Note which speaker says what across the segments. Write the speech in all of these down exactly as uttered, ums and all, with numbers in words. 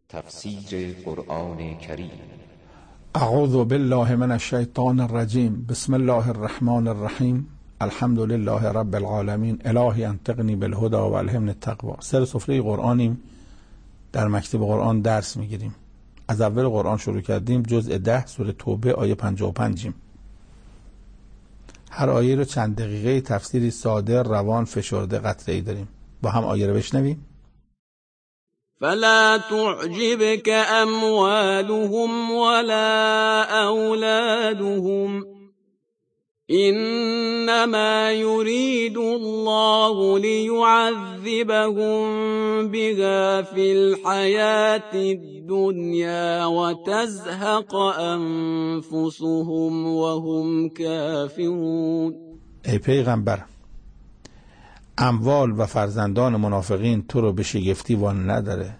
Speaker 1: تفسیر قرآن کریم.
Speaker 2: اعوذ بالله من الشیطان الرجیم. بسم الله الرحمن الرحیم. الحمد لله رب العالمین. الهی انطقنی بالهدى و الهمنی التقوی. سر سفره قرآنیم، در مکتب قرآن درس میگیریم. از اول قرآن شروع کردیم، جزء ده سوره توبه آیه پنجاه و پنج. هر آیه رو چند دقیقه تفسیری ساده، روان، فشرده، قطعه‌ای داریم. با هم آیه رو بشنویم.
Speaker 3: فلا تعجبك أموالهم ولا أولادهم إنما يريد الله ليعذبهم بها في الحياة الدنيا وتزهق أنفسهم وهم كافرون.
Speaker 2: ای پیغمبر، اموال و فرزندان منافقین تو رو به شگفتی وان نداره.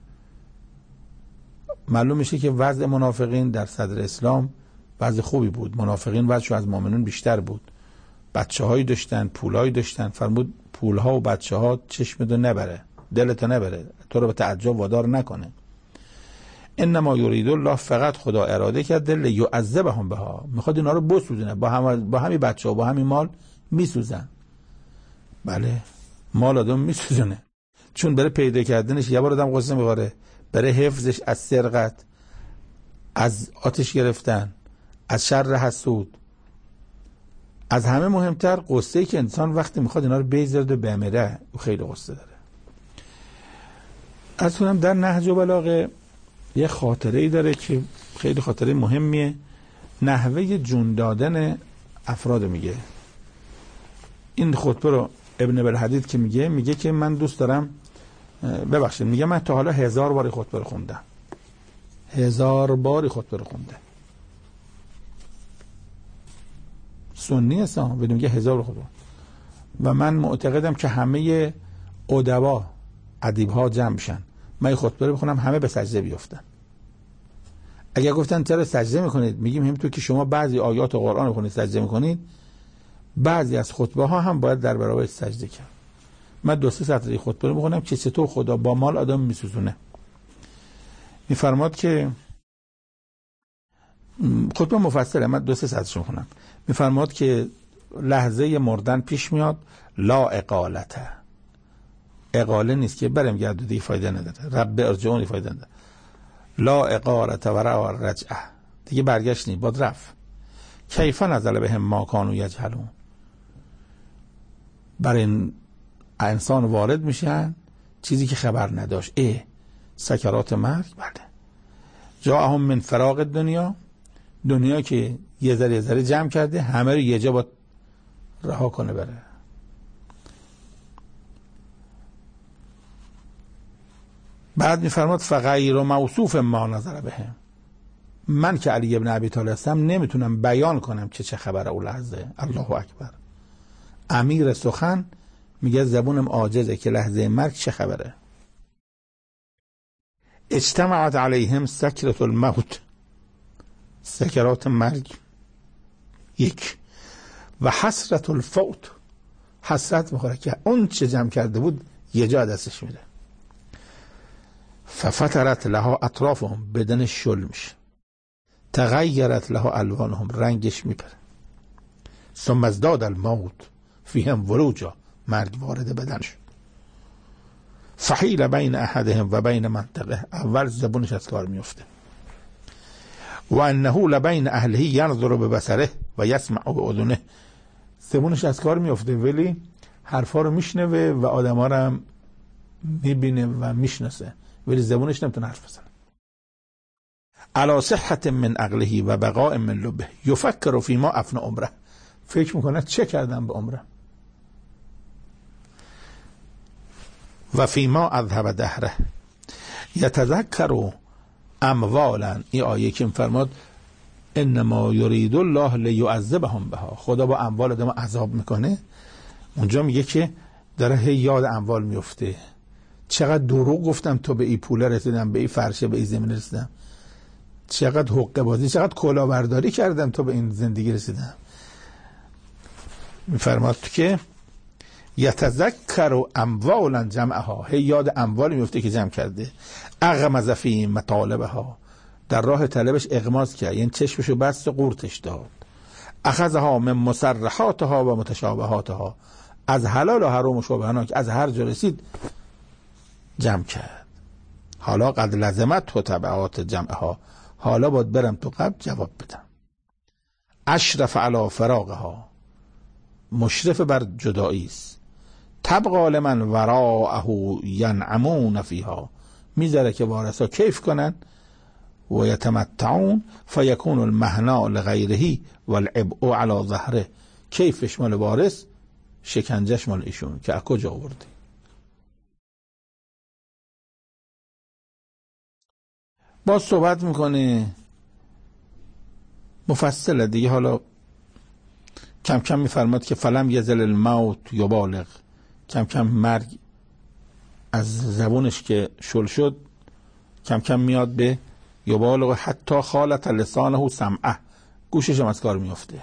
Speaker 2: معلوم میشه که وضع منافقین در صدر اسلام وضع خوبی بود. منافقین وضعشون از مؤمنون بیشتر بود. بچه هایی داشتن، پول هایی داشتن. فرمود پول ها و بچه ها چشمتو نبره، دلتو نبره، تو رو به تعجب وادار نکنه. انما یرید الله، فقط خدا اراده کرده لیعذبهم بها، میخواد اینا رو بسوزونه. با هم با همین بچه ها، با همین مال میسوزن. بله، مال آدم میسوزونه، چون برای پیدا کردنش یه بار آدم قصه میخوره، برای حفظش از سرقت، از آتش گرفتن، از شر حسود. از همه مهمتر قصه ای که انسان وقتی میخواد اینا رو بیزرد و بمیره، او خیلی قصه داره. از کنم در نهج و بلاغه یه خاطره ای داره که خیلی خاطره مهمیه. نحوه جون دادن افراد میگه. این خطبه رو ابن بالحدید که میگه میگه که من دوست دارم، ببخشید، میگه من تا حالا هزار باری خطبه رو خوندم. هزار باری خطبه رو خونده. سنی هستم، بدون میگه هزار خطبه. و من معتقدم که همه ادبا، ادیب ها جمع بشن، من خطبه رو بخونم، همه به سجده بیفتن. اگر گفتن چرا سجده میکنید، میگیم همینطور که شما بعضی آیات قرآن رو بخونید سجده میکنید، بعضی از خطبه ها هم باید در برابر سجده کرد. من دو سه سطری خطبه رو میخونم که چطور خدا با مال آدم میسوزونه. میفرماد که خطبه مفصله، من دو سه سطرش میخونم. میفرماد که لحظه مردن پیش میاد، لا اقالته، اقاله نیست که برم گردو دیگه فایده نداره، رب ارجعونی فایده نداره. لا اقالته و رجعه، دیگه برگشت نیست، باید رفت. کیف نزل بهم ما کانوا یجهلون، بر این انسان وارد میشن چیزی که خبر نداشت. ای سکرات مرگ. بله، جاءهم من فراغ دنیا، دنیا که یه ذره یه ذره جمع کرده، همه رو یه جا باید رها کنه بره. بعد میفرماد فغیر موصوف ما نظر بهم، من که علی ابن ابی طالب هستم نمیتونم بیان کنم که چه خبره اون لحظه. الله اکبر. امیر سخن میگه زبونم عاجزه که لحظه مرگ چه خبره. اجتمعت علیهم سکرت الموت، سکرات مرگ یک، و حسرت الفوت، حسرت میخوره که اون چه جمع کرده بود یه جا دستش میره. ففترت لها اطرافهم، بدنش شل میشه. تغیرت لها الوانهم، رنگش میپره. ثم ازداد الموت فیهم وروجا، مرگ وارد بدن شد. فحیل بین احدهم و بین منطقه، اول زبونش از کار میفته. و انه لبین اهله ینظر ببصره و یسمع باذنه، زبونش از کار میفته ولی حرفا رو میشنوه و آدما رو هم میبینه و میشناسه، ولی زبونش نمیتونه حرف بزنه. علی صحت من عقله و بقاء من لبه یفکر فیما افنى عمره، فکر میکنه چه کردم به عمره. و فیما اذهب دهره یتذکر اموالا، این آیه که فرماد انما یرید الله لیعذبهم بها، خدا با اموال آدم عذاب میکنه. اونجا میگه که داره هی یاد اموال میفته. چقدر دروغ گفتم تو به این پول رسیدم، به این فرشه، به این زمین رسیدم. چقدر حقه بازی، چقدر کلاهبرداری کردم تو به این زندگی رسیدم. میفرماد که یتذکر و اموالا جمعها، هی یاد اموالی میفته که جمع کرده. اغمض فی مطالبها، در راه طلبش اغماض کرد، یعنی چشمشو بست و قورتش داد. اخذها من مسرحاتها و متشابهاتها، از حلال و حرام و شبهه‌ها که از هر جا رسید جمع کرد. حالا قد لزمت و تبعات جمعها، حالا باید برم تو قبل جواب بدم. اشرف علی فراقها، مشرف بر جدایی است. تبقى لمن وراءه ینعمون فیها، میذاره که وارثا کیف کنن. و یتمتعون فیکون المهنا لغیره والعبء علی ظهره، کیفش مال وارث، شکنجش مال ایشون که از کجا آوردی. باز صحبت میکنه مفصله دیگه. حالا کم کم میفرماد که فلم یزل الموت یبالغ، کم کم مرگ از زبونش که شل شد کم کم میاد به یبالغ، حتی خالت لسانه سمعه، گوشش هم از کار میفته.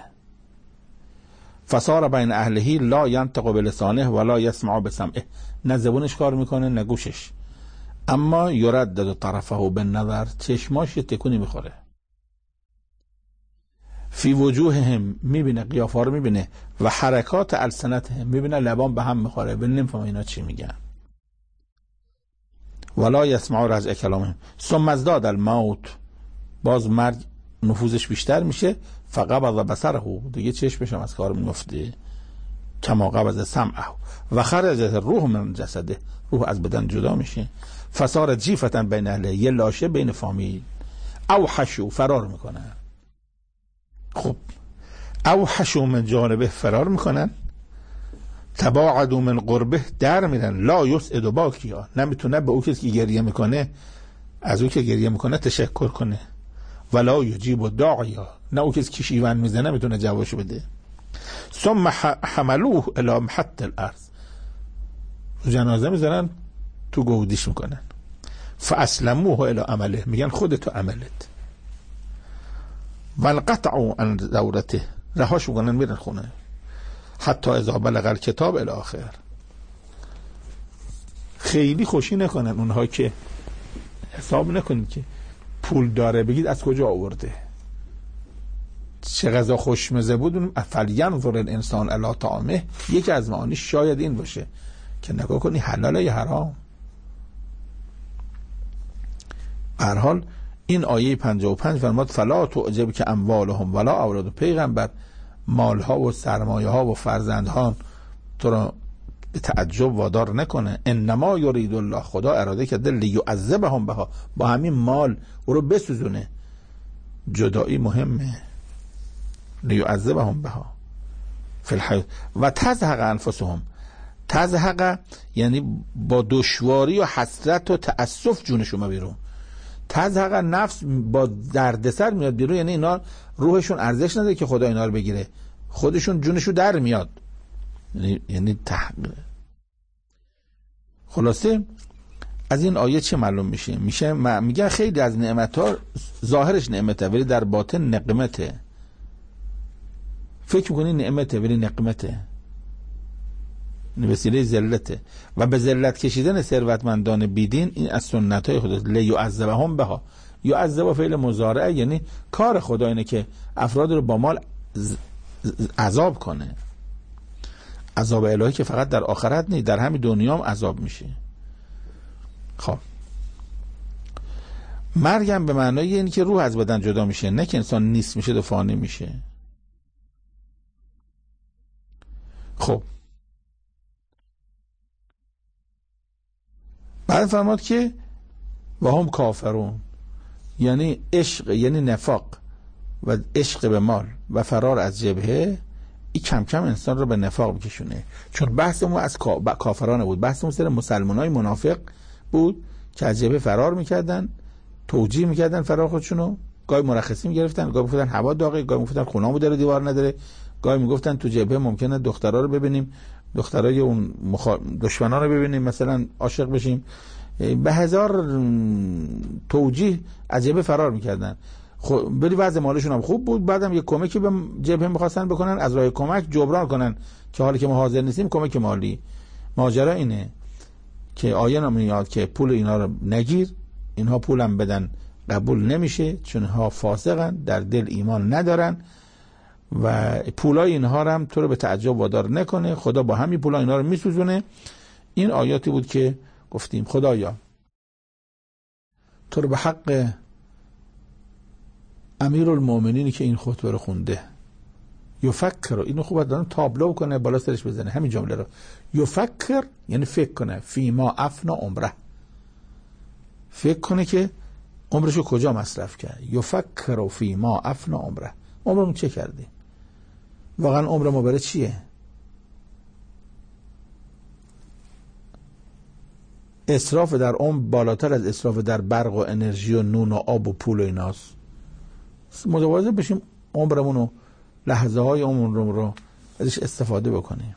Speaker 2: فصار بین اهلهی لا ینطق بلسانه ولا یسمع بسمعه، نه زبونش کار میکنه نه گوشش. اما یردد طرفه بالنظر، چشماش تکونی میخوره. فی وجوههم، میبینه قیافه رو میبینه، و حرکات السنتهم، میبینه لبان به هم میخوره، ولی نمیفهمه اینا چی میگن. ولا یسمع رجع کلامهم ثم ازداد الموت، باز مرگ نفوذش بیشتر میشه. فقبض بصره، دیگه چشمش هم از کار میفته. کما قبض سمعه و خرجت روح من جسده، روح از بدن جدا میشه. فصار جیفتا بین اهله، یه لاشه بین فامیل. اوحشو، فرار میکنن. خب اوحشو من جانبه، فرار میکنن. تباعدوا من قربه، در میرن. لا یسعد باکیا، نمیتونه به او کسی که گریه میکنه از او که گریه میکنه تشکر کنه. ولا یجیب داعیا، نه او کسی که شیون میزنه میتونه جوابش بده. ثم حملوه الی محط الارض، جنازه میذارن تو گودیش میکنن. فاسلموه الی عمله، میگن خودتو عملت. والقطعوا عن دورته، رهاش میکنن میرن خونه. حتی اذا بلغ الکتاب الی آخر، خیلی خوشی نکنن اونها که حساب نکنید که پول داره بگید از کجا آورده، چه غذا خوشمزه بود. فلینظر الانسان الی طعامه، یکی از معانیش شاید این باشه که نگاه کنی حلاله یا حرام. به هر حال این آیه پنجاه و پنج فرماد فلا تعجب که اموالهم ولا اولاد، پیغمبر مالها و سرمایه ها و فرزندها تو را به تعجب وادار نکنه. انما یرید الله، خدا اراده کرده لیعذبهم بها، با همین مال او رو بسوزونه. جدایی مهمه. لیعذبهم بها فی الحیات و تزهق انفسهم، تزهق یعنی با دشواری و حسرت و تأسف جونشون بیرون. تزهق نفس با دردسر میاد بیرون، یعنی اینا روحشون ارزش نداره که خدا اینا رو بگیره، خودشون جونشون در میاد، یعنی یعنی تحقیق. خلاصه از این آیه چه معلوم میشه؟ میشه میگن خیلی از نعمت‌ها ظاهرش نعمته ولی در باطن نقمته. فکر میکنی نعمته ولی نقمته، وسیله ذلته. و به ذلت کشیدن ثروتمندان بیدین این از سنت‌های خدا. لیعذبهم بها، یعذب فعل مضارع، یعنی کار خدا اینه که افراد رو با مال عذاب کنه. عذاب الهی که فقط در آخرت نیست، در همین دنیا هم عذاب میشه. خب مرگم به معنای اینه که روح از بدن جدا میشه، نه که انسان نیست میشه و فانی میشه. خب بعد فرماد که و هم کافرون، یعنی عشق، یعنی نفاق و عشق به مال و فرار از جبهه، این کم کم انسان رو به نفاق بکشونه. چون بحثمون از کافرانه بود، بحثمون سر مسلمانای منافق بود که از جبهه فرار میکردن، توجیه میکردن فرار خودشونو، گاهی مرخصی میگرفتن، گاهی میگفتن هوا داغه، گاهی میگفتن خونه‌مون داره دیوار نداره، گاهی میگفتن تو جبهه ممکنه دخترا رو ببینیم، دخترای اون مخا... دشمنا رو ببینیم، مثلا عاشق بشیم. به هزار توجیه از جبهه فرار میکردن. خب بری وضع مالشون هم خوب بود، بعدم یه کمکی به جبهه می‌خواستن بکنن، از راه کمک جبران کنن که حالا که ما حاضر نیستیم کمک مالی. ماجرا اینه که آیه نمیاد که پول اینا رو نگیر، اینها پولم بدن قبول نمیشه، چون اینها فاسقن، در دل ایمان ندارن و پولای اینها هم تو رو به تعجب وادار نکنه، خدا با همین پولا اینا رو میسوزونه. این آیاتی بود که گفتیم خدایا تو رو به حق امیرالمومنینی که این خطبه رو خونده، یفکر، اینو خوب دارن تابلو کنه بالا سرش بزنه همین جمله رو، یفکر یعنی فکر کنه، فی ما افنا عمره، فکر کنه که عمرشو کجا مصرف کرد. یفکر فی ما افنا عمره، عمرمون چه کردیم؟ واقعا عمر ما برای چیه؟ اسراف در عمر بالاتر از اسراف در برق و انرژی و نون و آب و پول و ایناست. متواضع بشیم عمرمون و لحظه های عمرمون رو ازش استفاده بکنیم.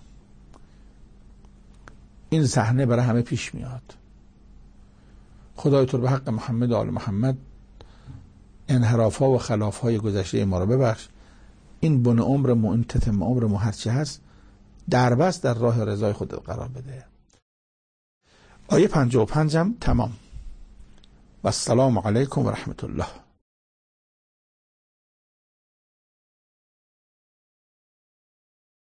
Speaker 2: این صحنه برای همه پیش میاد. خدای تو به حق محمد و آل محمد انحراف ها و خلاف های گذشته ما رو ببخش. این بن عمر مو، این تتم عمر مو هرچی هست دربست در راه رضای خودت قرار بده. آیه پنجاه و پنج هم تمام. و السلام علیکم و رحمت الله.